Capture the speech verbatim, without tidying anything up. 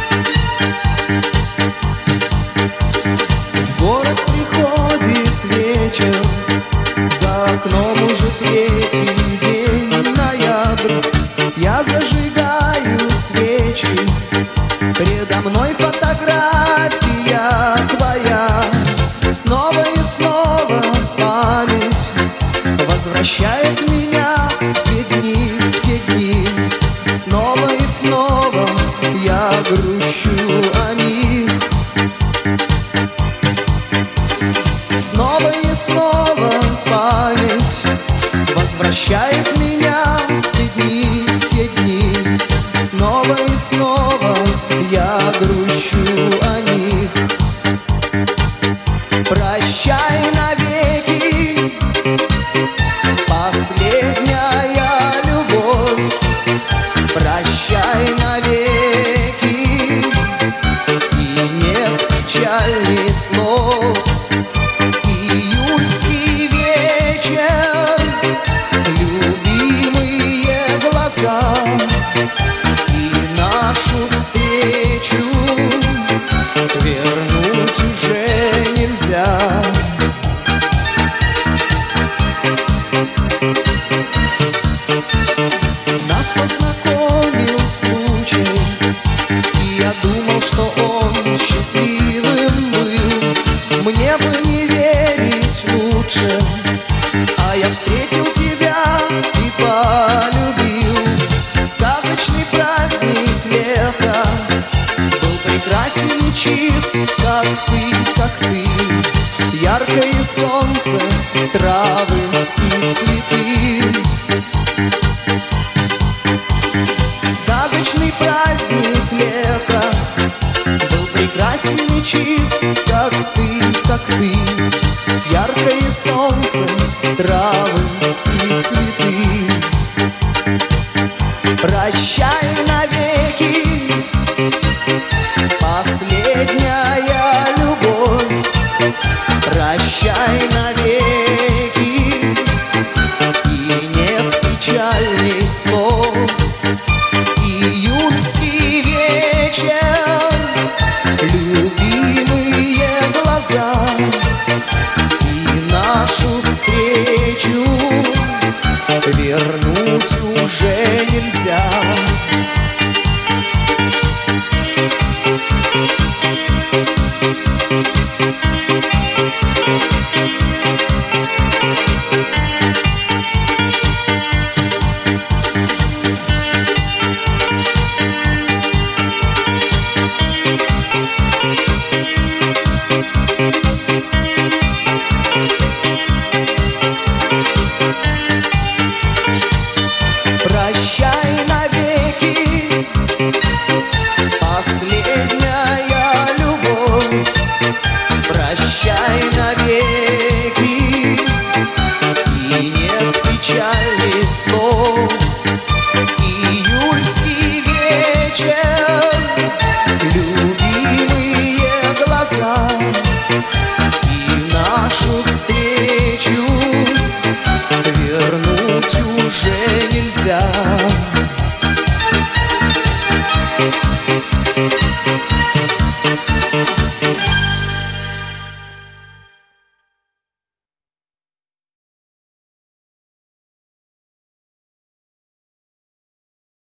В город приходит вечер, за окном уже третий день ноябрь. Я зажигаю свечи, предо мной фотография твоя. Снова и снова память возвращает меня в те дни, в те дни. Снова и снова я грущу о них. Снова и снова память возвращает меня в те дни, в те дни. Снова и снова я грущу о них. Прощай навеки, последняя любовь. Прощай навеки, и нет печальней слов. Июльский вечер, любимые глаза, и нашу встречу вернуть уже нельзя. Нас познакомил случай, и я думал, что он счастливым был. Мне бы не верить лучше, а я встретил тебя и полюбил. Сказочный праздник лета был прекрасен и чист, как ты, как ты. Яркое солнце, травы и цветы. Сказочный праздник лета был прекрасен и чист, как ты, как ты. Яркое солнце, травы